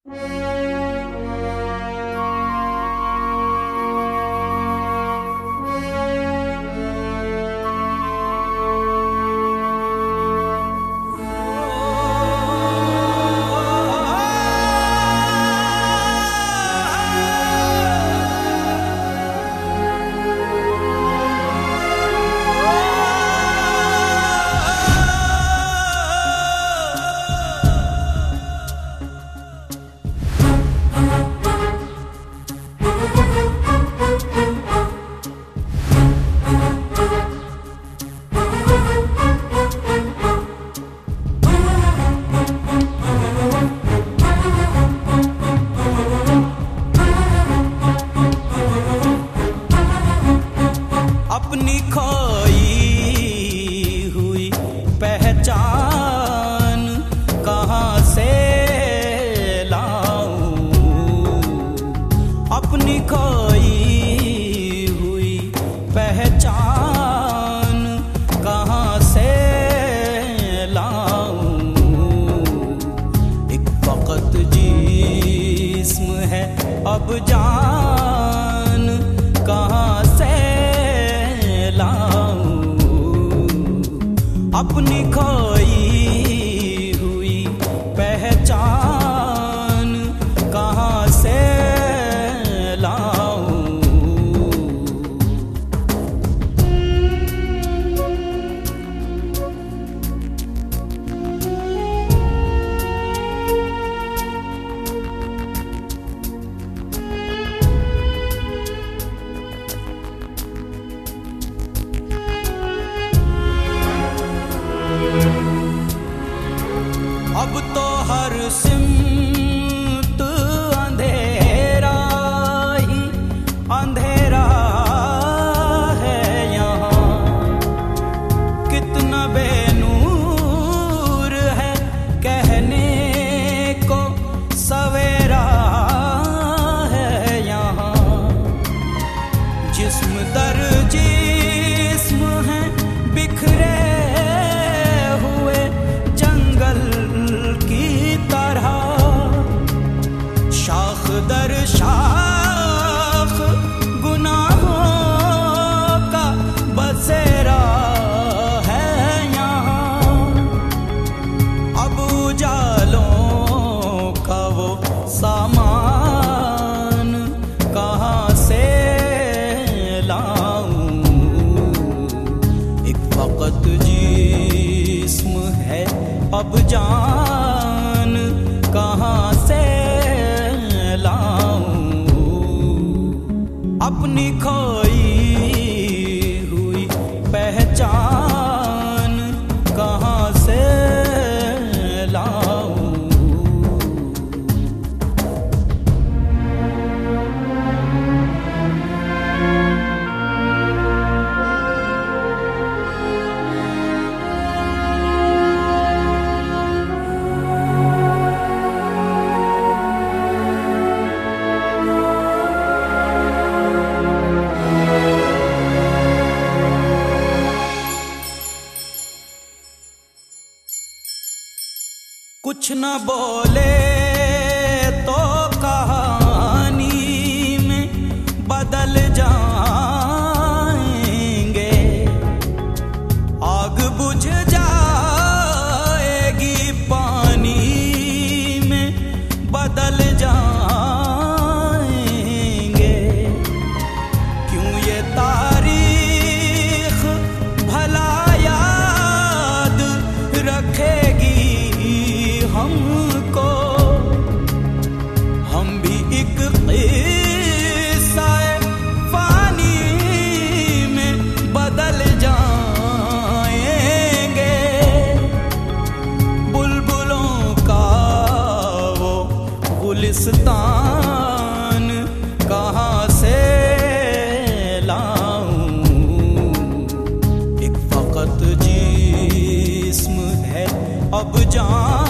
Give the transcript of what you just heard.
अपनी खोई हुई पहचान कहाँ से लाऊं? अपनी खोई हुई पहचान कहाँ से लाऊं? एक वक्त जिस्म है अब जान कहाँ से लाऊं? अपनी खोई हुई पहचान कहाँ से लाऊं? अब तो हर सिमत अंधेरा ही अंधेरा है यहाँ। कितना बेनूर है कहने को सवेरा है यहाँ। जिस्म दर जिस्म है बिखरे हुए जंगल की तरह। शाख दर शाख गुनाहों का बसेरा है यहाँ। अब उजालों का वो सामान कहाँ से लाऊं? एक वक्त जिस्म है अब जान कहाँ से लाऊं? अपनी खोई हुई पहचान कहाँ से लाऊं? कुछ न बोले तो कहानी में बदल जाएंगे। आग बुझ जाएगी पानी में बदल जाएंगे। क्यों ये तारीख भला याद रखेगी हमको? हम भी एक क़िस्सा फ़ानी में बदल जाएंगे। बुलबुलों का वो गुलिस्तान कहाँ से लाऊं? एक वक्त जिस्म है अब जान